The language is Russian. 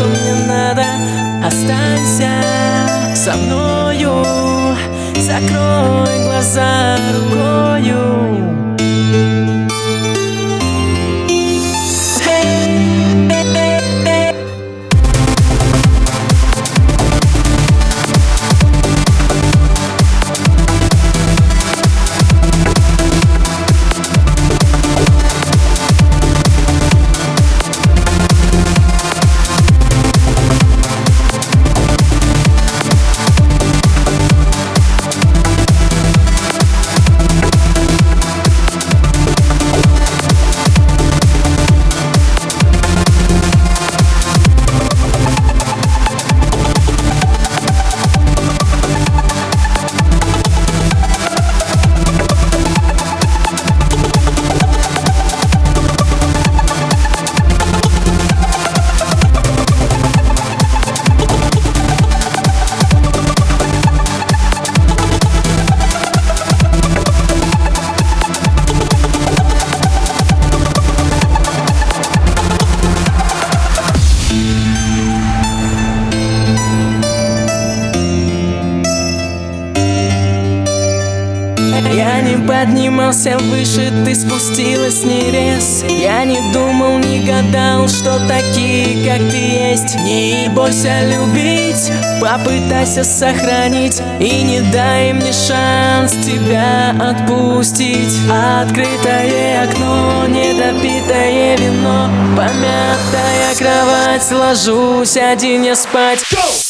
мне надо. Останься со мною, закрой глаза рукою. Я не поднимался выше, ты спустилась нерез. Я не думал, не гадал, что такие, как ты есть. Не бойся любить, попытайся сохранить, и не дай мне шанс тебя отпустить. Открытое окно, недопитое вино, помятая кровать, ложусь один я спать.